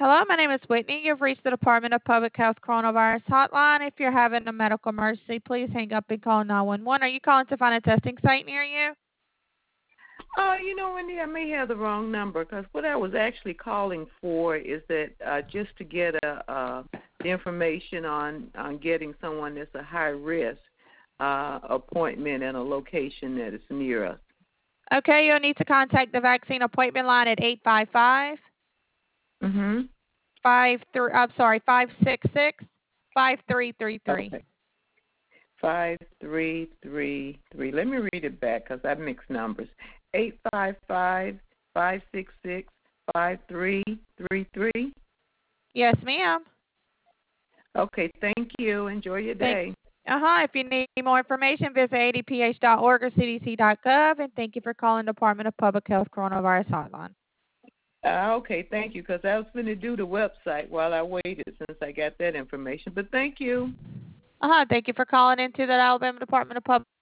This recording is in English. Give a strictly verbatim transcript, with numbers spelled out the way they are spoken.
Hello, my name is Whitney. You've reached the Department of Public Health Coronavirus Hotline. If you're having a medical emergency, please hang up and call nine one one. Are you calling to find a testing site near you? Uh, you know, Wendy, I may have the wrong number because what I was actually calling for is that uh, just to get a, uh, the information on, on getting someone that's a high risk uh, appointment in a location that is near us. Okay, you'll need to contact the vaccine appointment line at eight five five, Mm-hmm. five three. I'm sorry, five six six, five three three three. Okay. Five three three three. Let me read it back because I mixed numbers. Eight five five five six six five three three three. Yes, ma'am. Okay. Thank you. Enjoy your Thank. day. Uh huh. If you need more information, visit a d p h dot org or c d c dot gov. And thank you for calling Department of Public Health Coronavirus Hotline. Uh, okay, thank you, because I was going to do the website while I waited since I got that information. But thank you. Uh huh. Thank you for calling into the Alabama Department of Public